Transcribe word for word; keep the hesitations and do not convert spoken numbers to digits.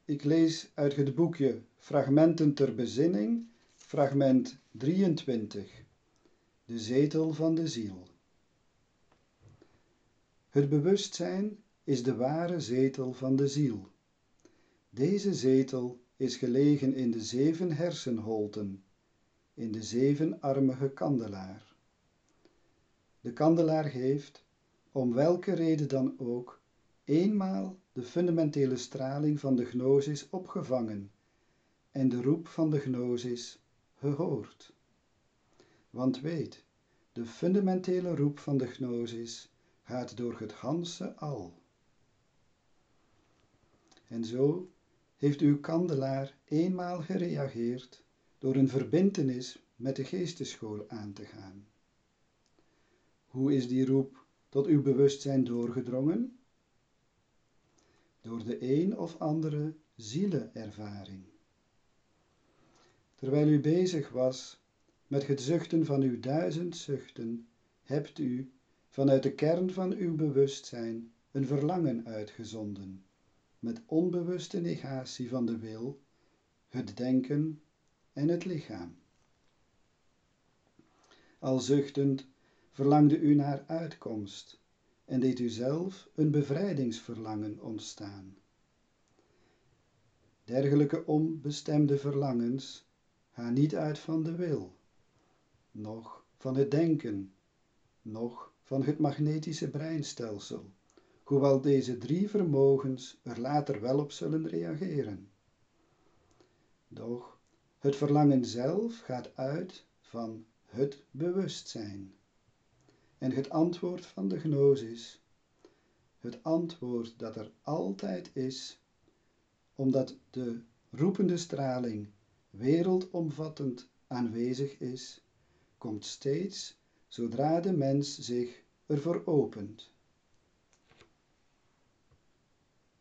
Ik lees uit het boekje Fragmenten ter bezinning, fragment drieëntwintig. De zetel van de ziel. Het bewustzijn is de ware zetel van de ziel. Deze zetel is gelegen in de zeven hersenholten, in de zevenarmige kandelaar. De kandelaar heeft, om welke reden dan ook, eenmaal de fundamentele straling van de gnosis opgevangen en de roep van de gnosis gehoord. Want weet, de fundamentele roep van de gnosis gaat door het ganse al. En zo heeft uw kandelaar eenmaal gereageerd door een verbintenis met de geesteschool aan te gaan. Hoe is die roep tot uw bewustzijn doorgedrongen? Door de een of andere zieleervaring. Terwijl u bezig was met het zuchten van uw duizend zuchten, hebt u vanuit de kern van uw bewustzijn een verlangen uitgezonden, met onbewuste negatie van de wil, het denken en het lichaam. Al zuchtend verlangde u naar uitkomst en deed u zelf een bevrijdingsverlangen ontstaan. Dergelijke onbestemde verlangens gaan niet uit van de wil, noch van het denken, noch van het magnetische breinstelsel, hoewel deze drie vermogens er later wel op zullen reageren. Doch het verlangen zelf gaat uit van het bewustzijn. En het antwoord van de gnosis, het antwoord dat er altijd is, omdat de roepende straling wereldomvattend aanwezig is, komt steeds zodra de mens zich ervoor opent.